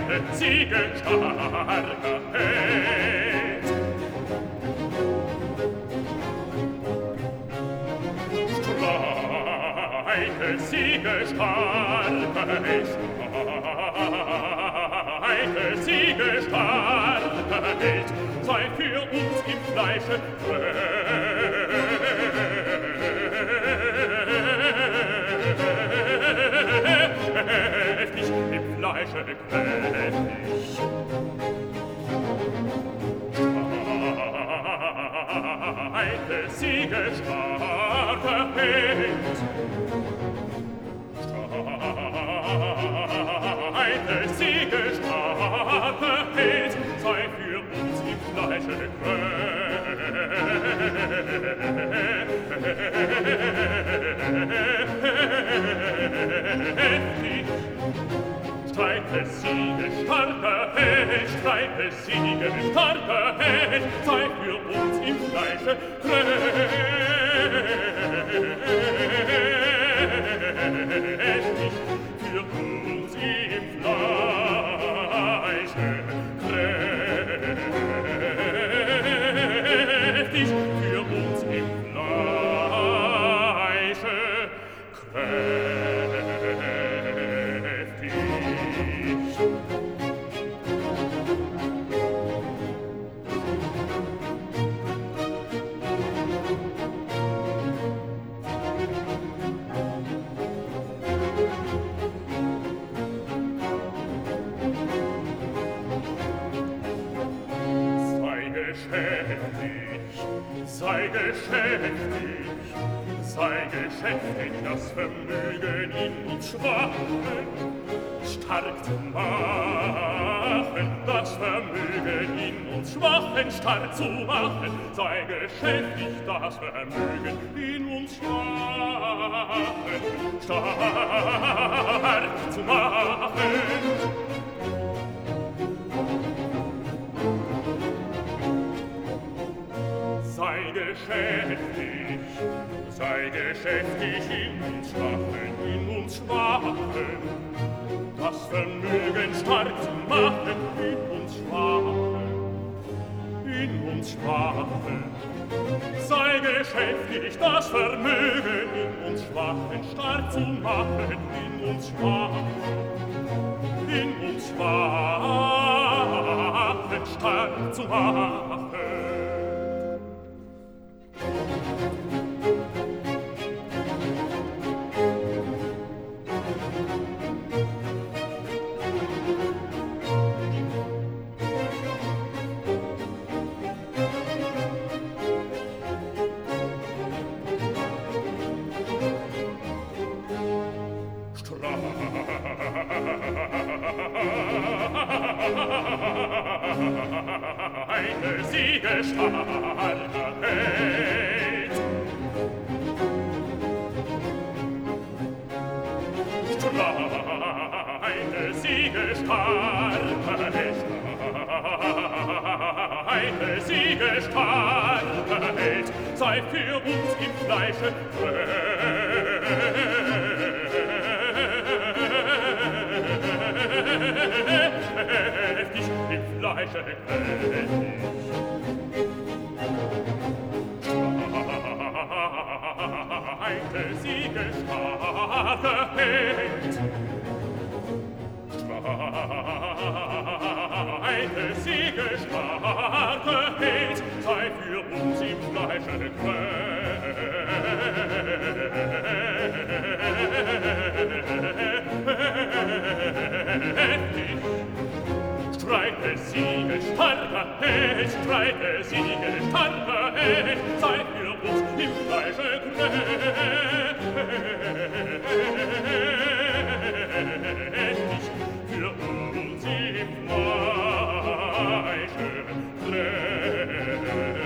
streite Siege starker Held. Streite Siege starker Held. Streite Siege starker Held. Sei für uns im Fleische kräftig, im Fleische kräftig. Streite Siege starker Held. Streite Siege starker Held, sei für uns im Fleische kräftig. Streite Siege starker Held, streite Siege starker Held, sei für uns im Fleische kräftig, für uns im Fleische kräftig, für uns im Fleische kräftig. Sei geschäftig, sei geschäftig, das Vermögen in uns Schwachen stark zu machen, das Vermögen in uns Schwachen stark zu machen, sei geschäftig, das Vermögen in uns Schwachen stark zu machen. Sei geschäftig in uns Schwachen, das Vermögen stark zu machen, in uns Schwachen. Sei geschäftig, das Vermögen in uns Schwachen stark zu machen, in uns Schwachen stark zu machen. Streite Siege starker Held. Streite Siege starker Held. Streite Siege starker Held, sei für uns im Fleische kräftig, im Fleische kräftig. Streite Siege starker Held. Streite Siege starker Held, sei für uns im Fleische kräftig. Streite Siege starker Held, streite Siege starker Held, sei für uns im Fleische kräftig, für uns im Fleische kräftig.